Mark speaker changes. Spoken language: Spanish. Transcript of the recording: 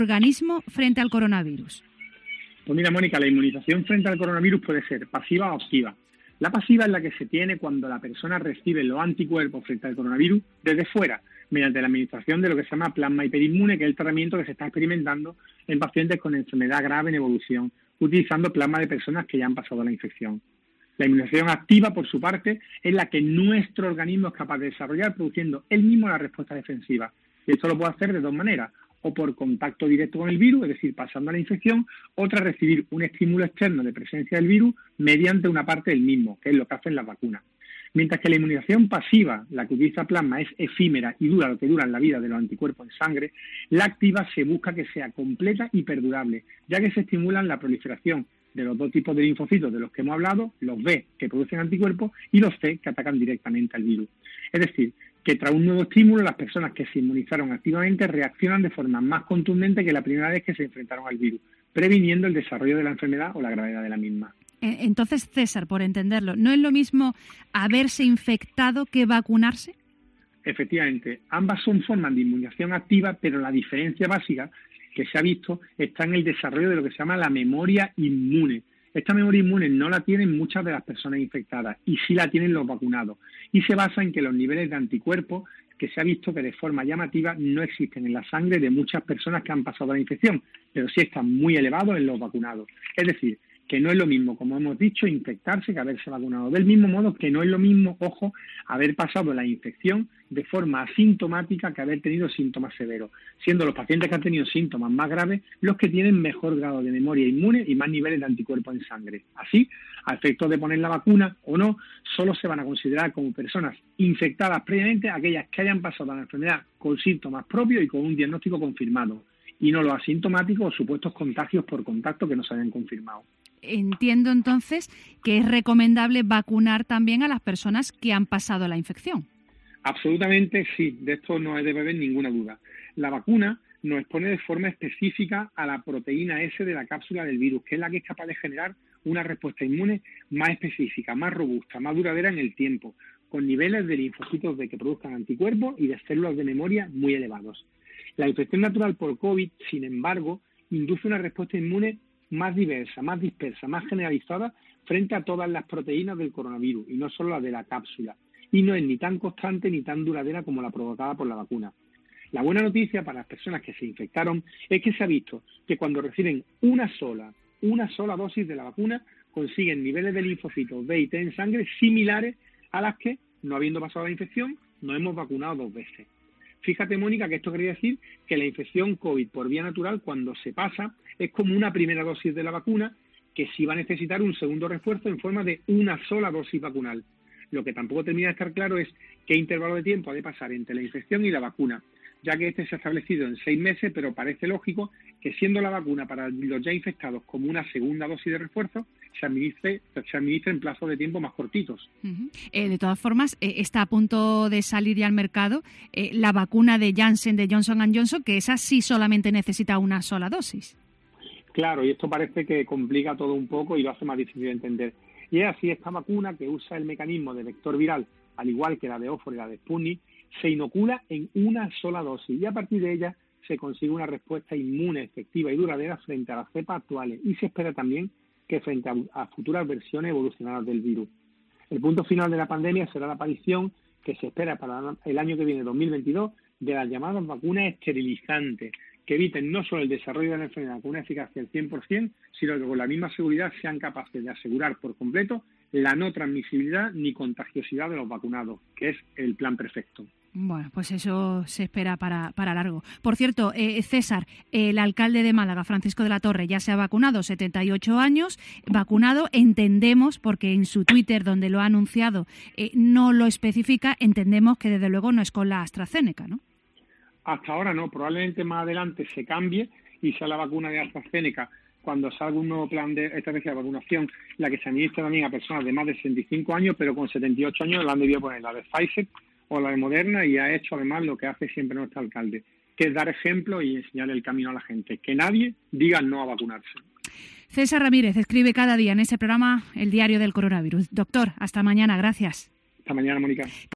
Speaker 1: organismo frente al coronavirus?
Speaker 2: Pues mira, Mónica, la inmunización frente al coronavirus puede ser pasiva o activa. La pasiva es la que se tiene cuando la persona recibe los anticuerpos frente al coronavirus desde fuera, mediante la administración de lo que se llama plasma hiperinmune, que es el tratamiento que se está experimentando en pacientes con enfermedad grave en evolución, utilizando plasma de personas que ya han pasado la infección. La inmunización activa, por su parte, es la que nuestro organismo es capaz de desarrollar produciendo él mismo la respuesta defensiva. Y esto lo puede hacer de dos maneras, o por contacto directo con el virus, es decir, pasando la infección, o tras recibir un estímulo externo de presencia del virus mediante una parte del mismo, que es lo que hacen las vacunas. Mientras que la inmunización pasiva, la que utiliza plasma, es efímera y dura lo que dura en la vida de los anticuerpos en sangre, la activa se busca que sea completa y perdurable, ya que se estimulan la proliferación de los dos tipos de linfocitos de los que hemos hablado, los B, que producen anticuerpos, y los C, que atacan directamente al virus. Es decir, que tras un nuevo estímulo, las personas que se inmunizaron activamente reaccionan de forma más contundente que la primera vez que se enfrentaron al virus, previniendo el desarrollo de la enfermedad o la gravedad de la misma.
Speaker 1: Entonces, César, por entenderlo, ¿no es lo mismo haberse infectado que vacunarse?
Speaker 2: Efectivamente, ambas son formas de inmunización activa, pero la diferencia básica que se ha visto está en el desarrollo de lo que se llama la memoria inmune. Esta memoria inmune no la tienen muchas de las personas infectadas y sí la tienen los vacunados. Y se basa en que los niveles de anticuerpos, que se ha visto que de forma llamativa no existen en la sangre de muchas personas que han pasado la infección, pero sí están muy elevados en los vacunados. Es decir, que no es lo mismo, como hemos dicho, infectarse que haberse vacunado. Del mismo modo que no es lo mismo, ojo, haber pasado la infección de forma asintomática que haber tenido síntomas severos, siendo los pacientes que han tenido síntomas más graves los que tienen mejor grado de memoria inmune y más niveles de anticuerpos en sangre. Así, a efectos de poner la vacuna o no, solo se van a considerar como personas infectadas previamente aquellas que hayan pasado la enfermedad con síntomas propios y con un diagnóstico confirmado, y no los asintomáticos o supuestos contagios por contacto que no se hayan confirmado.
Speaker 1: Entiendo entonces que es recomendable vacunar también a las personas que han pasado la infección.
Speaker 2: Absolutamente sí, de esto no debe haber ninguna duda. La vacuna nos expone de forma específica a la proteína S de la cápsula del virus, que es la que es capaz de generar una respuesta inmune más específica, más robusta, más duradera en el tiempo, con niveles de linfocitos de que produzcan anticuerpos y de células de memoria muy elevados. La infección natural por COVID, sin embargo, induce una respuesta inmune más diversa, más dispersa, más generalizada frente a todas las proteínas del coronavirus y no solo la de la cápsula. Y no es ni tan constante ni tan duradera como la provocada por la vacuna. La buena noticia para las personas que se infectaron es que se ha visto que cuando reciben una sola dosis de la vacuna consiguen niveles de linfocitos B y T en sangre similares a las que, no habiendo pasado la infección, nos hemos vacunado 2 veces. Fíjate, Mónica, que esto quería decir que la infección COVID por vía natural, cuando se pasa, es como una primera dosis de la vacuna que sí va a necesitar un segundo refuerzo en forma de una sola dosis vacunal. Lo que tampoco termina de estar claro es qué intervalo de tiempo ha de pasar entre la infección y la vacuna, ya que este se ha establecido en 6 meses, pero parece lógico que siendo la vacuna para los ya infectados como una segunda dosis de refuerzo, se administre en plazos de tiempo más cortitos.
Speaker 1: De todas formas, está a punto de salir ya al mercado la vacuna de Janssen, de Johnson & Johnson, que esa sí solamente necesita una sola dosis.
Speaker 2: Claro, y esto parece que complica todo un poco y lo hace más difícil de entender. Y es así, esta vacuna, que usa el mecanismo de vector viral, al igual que la de Oxford y la de Sputnik, se inocula en una sola dosis y a partir de ella se consigue una respuesta inmune efectiva y duradera frente a las cepas actuales y se espera también que frente a futuras versiones evolucionadas del virus. El punto final de la pandemia será la aparición, que se espera para el año que viene, 2022, de las llamadas vacunas esterilizantes, que eviten no solo el desarrollo de la enfermedad con una eficacia del 100%, sino que con la misma seguridad sean capaces de asegurar por completo la no transmisibilidad ni contagiosidad de los vacunados, que es el plan perfecto.
Speaker 1: Bueno, pues eso se espera para largo. Por cierto, César, el alcalde de Málaga, Francisco de la Torre, ya se ha vacunado, 78 años, vacunado, entendemos, porque en su Twitter, donde lo ha anunciado, no lo especifica, entendemos que desde luego no es con la AstraZeneca, ¿no?
Speaker 2: Hasta ahora no, probablemente más adelante se cambie y sea la vacuna de AstraZeneca cuando salga un nuevo plan de estrategia de vacunación, la que se administra también a personas de más de 65 años, pero con 78 años la han debido poner la de Pfizer o la de Moderna, y ha hecho además lo que hace siempre nuestro alcalde, que es dar ejemplo y enseñar el camino a la gente, que nadie diga no a vacunarse.
Speaker 1: César Ramírez escribe cada día en ese programa El Diario del Coronavirus. Doctor, hasta mañana, gracias.
Speaker 2: Hasta mañana, Mónica.